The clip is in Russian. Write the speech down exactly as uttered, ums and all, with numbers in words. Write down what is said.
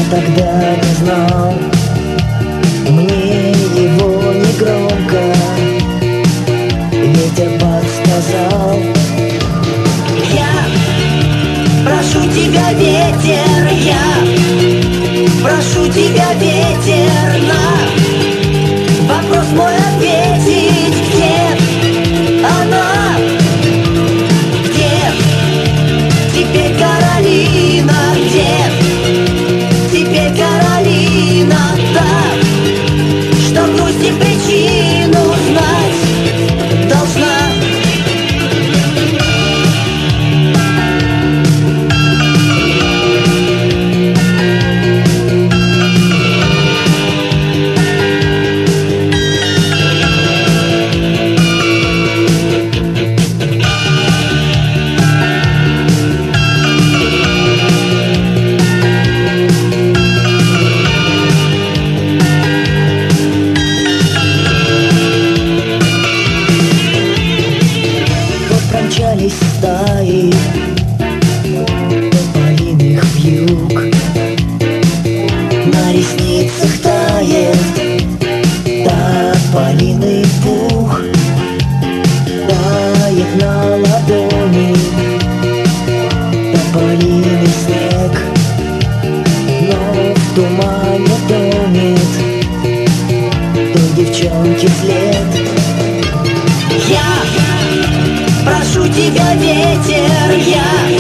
тогда не знал, мне его негромко ветер подсказал. Я прошу тебя, ветер, я прошу тебя, ветер, на вопрос мой ответить. Где она? Где теперь Каролина? Где теперь Каролина? Так, что грусти причину знать должна. Промчались стаи тополиных вьюг, на ресницах тает тополиный пух, тает на ладони тополиный снег, но в тумане тонет той девчонки след. Я прошу тебя, ветер, я